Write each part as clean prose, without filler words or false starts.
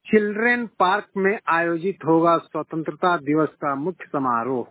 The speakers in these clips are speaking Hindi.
चिल्ड्रेन पार्क में आयोजित होगा स्वतंत्रता दिवस का मुख्य समारोह।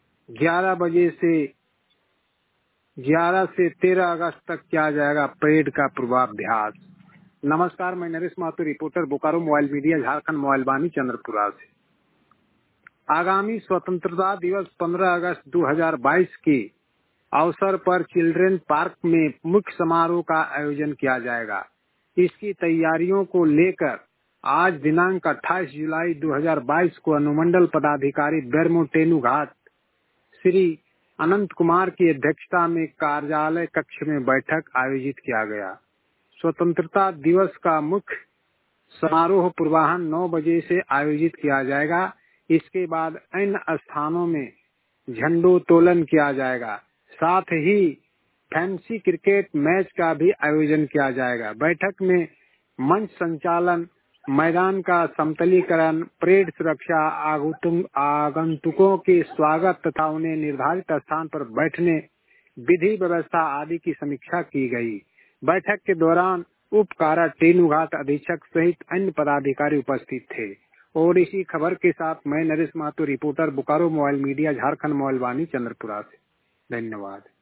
11 से 13 अगस्त तक किया जाएगा परेड का पूर्वाभ्यास। नमस्कार, मैं Naresh Mathur, reporter Bokaro mobile media, Jharkhand mobile Vaani Chandrapura से। आगामी स्वतंत्रता दिवस 15 अगस्त 2022 के अवसर पर चिल्ड्रेन पार्क में मुख्य समारोह का आयोजन किया जाएगा। इसकी तैयारियों को लेकर आज दिनांक 28 जुलाई 2022 को अनुमंडल पदाधिकारी बेरमो टेनुघाट श्री अनंत कुमार की अध्यक्षता में कार्यालय कक्ष में बैठक आयोजित किया गया। स्वतंत्रता दिवस का मुख्य समारोह पूर्वाह्न 9 बजे से आयोजित किया जाएगा। इसके बाद अन्य स्थानों में झंडोत्तोलन किया जाएगा। साथ ही फैंसी क्रिकेट मैच का भी आयोजन किया जाएगा। बैठक में मंच संचालन, मैदान का समतलीकरण, परेड सुरक्षा, आगंतुकों के स्वागत तथा उन्हें निर्धारित स्थान पर बैठने, विधि व्यवस्था आदि की समीक्षा की गई। बैठक के दौरान उप कारा टेनुघाट अधीक्षक सहित अन्य पदाधिकारी उपस्थित थे। और इसी खबर के साथ मैं Naresh Mathur, reporter Bokaro mobile media, Jharkhand mobile Vaani Chandrapura से। धन्यवाद।